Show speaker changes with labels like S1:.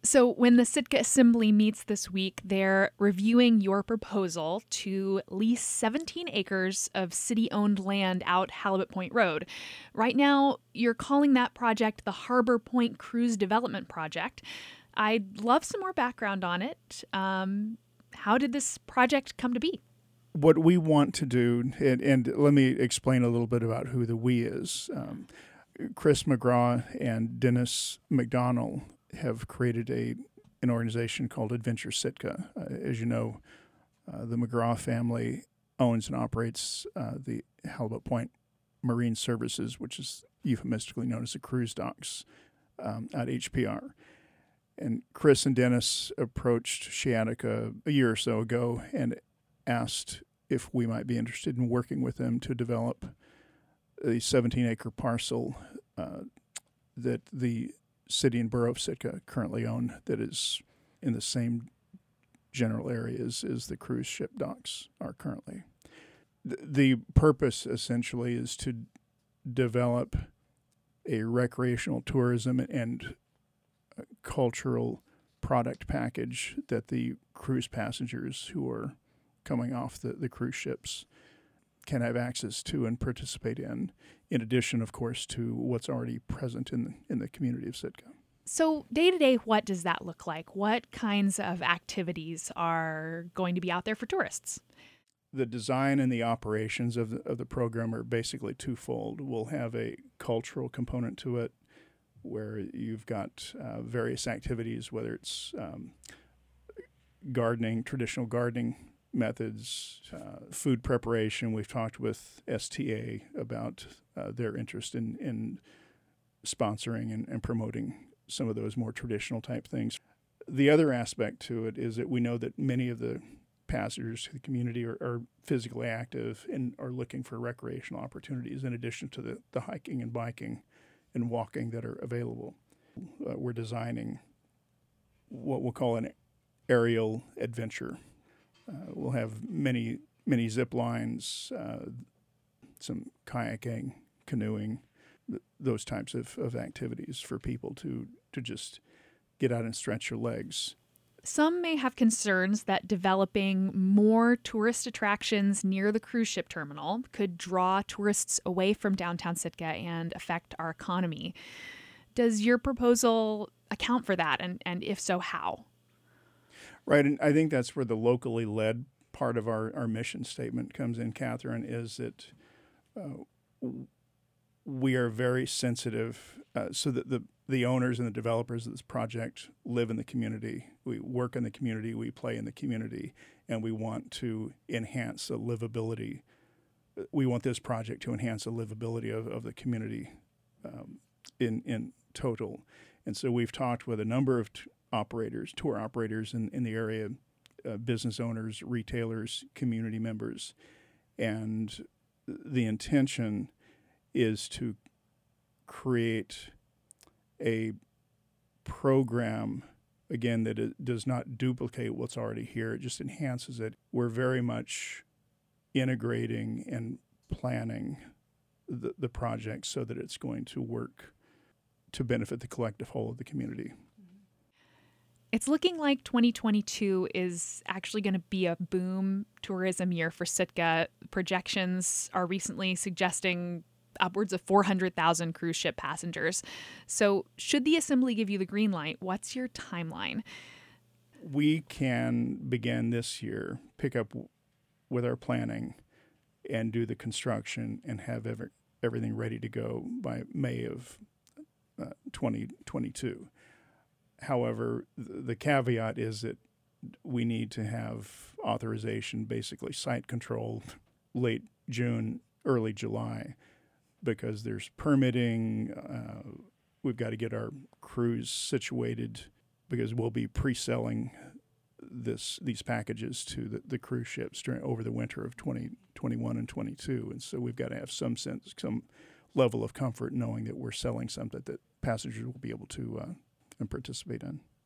S1: So when the Sitka Assembly meets this week, they're reviewing your proposal to lease 17 acres of city-owned land out Halibut Point Road. Right now, you're calling that project the Harbor Point Cruise Development Project. I'd love some more background on it. How did this project come to be?
S2: What we want to do, and let me explain a little bit about who the we is. Chris McGraw and Dennis McDonnell have created an organization called Adventure Sitka. As you know, the McGraw family owns and operates the Halibut Point Marine Services, which is euphemistically known as the cruise docks at HPR. And Chris and Dennis approached Sciatica a year or so ago and asked if we might be interested in working with them to develop a 17-acre parcel that the city and borough of Sitka currently own that is in the same general areas as the cruise ship docks are currently. The purpose essentially is to develop a recreational tourism and cultural product package that the cruise passengers who are coming off the cruise ships can have access to and participate in addition, of course, to what's already present in the community of Sitka.
S1: So day to day, what does that look like? What kinds of activities are going to be out there for tourists?
S2: The design and the operations of the program are basically twofold. We'll have a cultural component to it where you've got various activities, whether it's gardening, traditional gardening methods, food preparation. We've talked with STA about their interest in sponsoring and promoting some of those more traditional type things. The other aspect to it is that we know that many of the passengers to the community are physically active and are looking for recreational opportunities in addition to the hiking and biking and walking that are available. We're designing what we'll call an aerial adventure. We'll have many zip lines, some kayaking, canoeing, those types of activities for people to just get out and stretch your legs.
S1: Some may have concerns that developing more tourist attractions near the cruise ship terminal could draw tourists away from downtown Sitka and affect our economy. Does your proposal account for that? And if so, how?
S2: Right, and I think that's where the locally led part of our mission statement comes in, Catherine, is that we are very sensitive so that the owners and the developers of this project live in the community. We work in the community, we play in the community, and we want to enhance the livability. We want this project to enhance the livability of the community in total. And so we've talked with a number of tour operators in the area, business owners, retailers, community members, and the intention is to create a program, again, that it does not duplicate what's already here. It just enhances it. We're very much integrating and planning the project so that it's going to work to benefit the collective whole of the community.
S1: It's looking like 2022 is actually going to be a boom tourism year for Sitka. Projections are recently suggesting upwards of 400,000 cruise ship passengers. So should the Assembly give you the green light, what's your timeline?
S2: We can begin this year, pick up with our planning and do the construction and have everything ready to go by May of 2022. However, the caveat is that we need to have authorization, basically site control, late June, early July, because there's permitting. We've got to get our crews situated because we'll be pre-selling these packages to the cruise ships over the winter of 2021 and 22. And so we've got to have some level of comfort knowing that we're selling something that passengers will be able to and participate in.